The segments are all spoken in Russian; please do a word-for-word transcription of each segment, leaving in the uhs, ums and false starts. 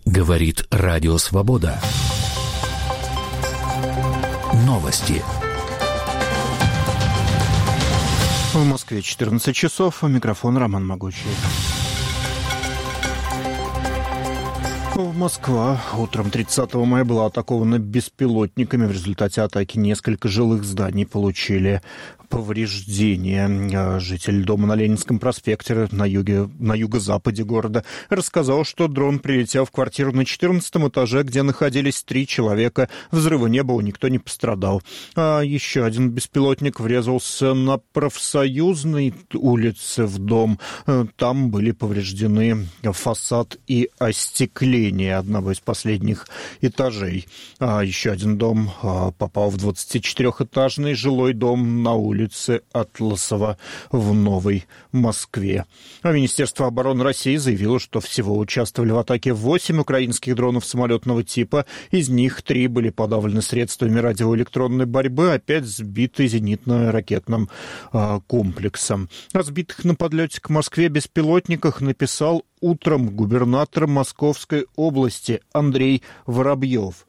Говорит Радио Свобода. Новости. В Москве четырнадцать часов. Микрофон Роман Могучий. Москва утром тридцатого мая была атакована беспилотниками. В результате атаки несколько жилых зданий получили повреждения. Житель дома на Ленинском проспекте на юге, на юго-западе города рассказал, что дрон прилетел в квартиру на четырнадцатом этаже, где находились три человека. Взрыва не было, никто не пострадал. А еще один беспилотник врезался на Профсоюзной улице в дом. Там были повреждены фасад и остекление одного из последних этажей. А еще один дом попал в двадцатичетырёхэтажный жилой дом на улице улице Атласова в Новой Москве. А Министерство обороны России заявило, что всего участвовали в атаке восемь украинских дронов самолетного типа. Из них три были подавлены средствами радиоэлектронной борьбы, опять сбиты зенитно-ракетным а, комплексом. О сбитых на подлете к Москве беспилотниках написал утром губернатор Московской области Андрей Воробьев.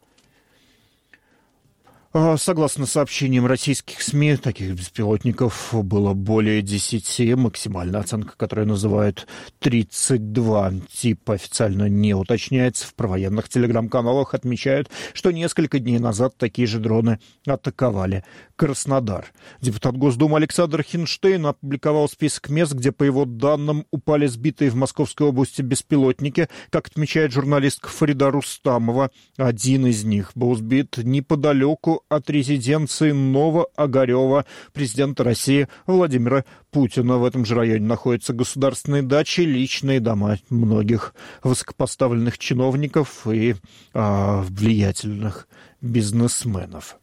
Согласно сообщениям российских СМИ, таких беспилотников было более десяти. Максимальная оценка, которую называют тридцать два. Тип официально не уточняется. В провоенных телеграм-каналах отмечают, что несколько дней назад такие же дроны атаковали Краснодар. Депутат Госдумы Александр Хинштейн опубликовал список мест, где, по его данным, упали сбитые в Московской области беспилотники. Как отмечает журналистка Фарида Рустамова, один из них был сбит неподалеку от резиденции Новоогарева президента России Владимира Путина. В этом же районе находятся государственные дачи, личные дома многих высокопоставленных чиновников и а, влиятельных бизнесменов.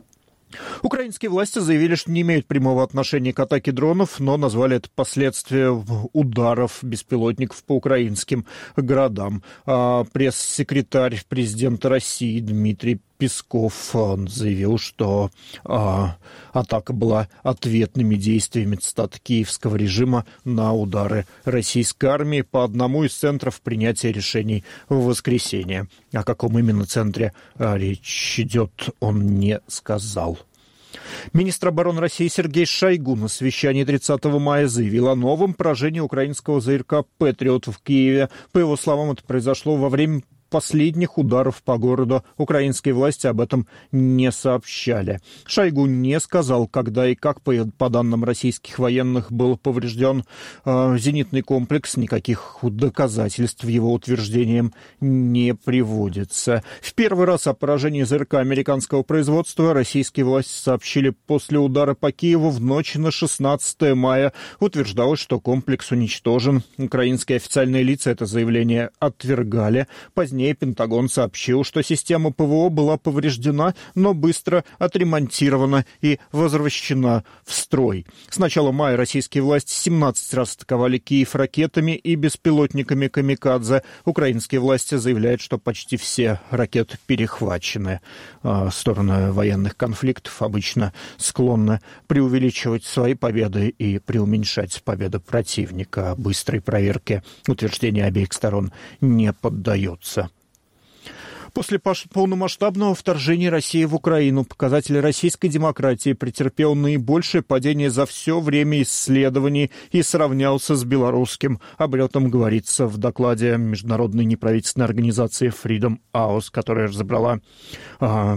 Украинские власти заявили, что не имеют прямого отношения к атаке дронов, но назвали это последствия ударов беспилотников по украинским городам. А пресс-секретарь президента России Дмитрий Песков заявил, что а, атака была ответными действиями, цитата, киевского режима на удары российской армии по одному из центров принятия решений в воскресенье. О каком именно центре а, речь идет, он не сказал. Министр обороны России Сергей Шойгу на совещании тридцатого мая заявил о новом поражении украинского ЗРК «Патриот» в Киеве. По его словам, это произошло во время последних ударов по городу. Украинские власти об этом не сообщали. Шойгу не сказал, когда и как, по, по данным российских военных, был поврежден э, зенитный комплекс. Никаких доказательств его утверждениям не приводится. В первый раз о поражении ЗРК американского производства российские власти сообщили после удара по Киеву в ночь на шестнадцатое мая. Утверждалось, что комплекс уничтожен. Украинские официальные лица это заявление отвергали. Позднее Пентагон сообщил, что система ПВО была повреждена, но быстро отремонтирована и возвращена в строй. С начала мая российские власти семнадцать раз атаковали Киев ракетами и беспилотниками «Камикадзе». Украинские власти заявляют, что почти все ракеты перехвачены. Стороны военных конфликтов обычно склонны преувеличивать свои победы и преуменьшать победы противника. Быстрой проверке утверждения обеих сторон не поддается. После полномасштабного вторжения России в Украину показатель российской демократии претерпел наибольшее падение за все время исследований и сравнялся с белорусским. Об этом говорится в докладе международной неправительственной организации Freedom House, которая разобрала э,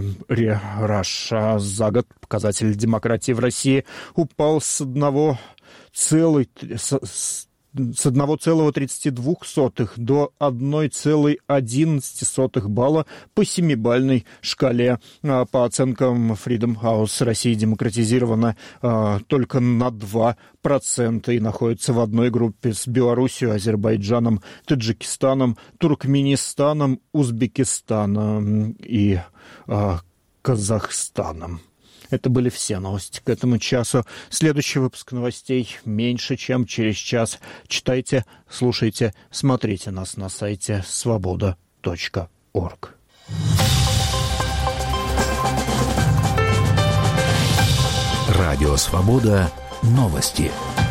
Russia. За год показатель демократии в России упал с одного целой... С, с одного целого тридцати двух сотых до одного целого одиннадцати сотых балла по семибалльной шкале. По оценкам Freedom House, Россия демократизирована а, только на два процента и находится в одной группе с Белоруссией, Азербайджаном, Таджикистаном, Туркменистаном, Узбекистаном и а, Казахстаном. Это были все новости к этому часу. Следующий выпуск новостей меньше, чем через час. Читайте, слушайте, смотрите нас на сайте свобода точка орг. Радио «Свобода». Новости.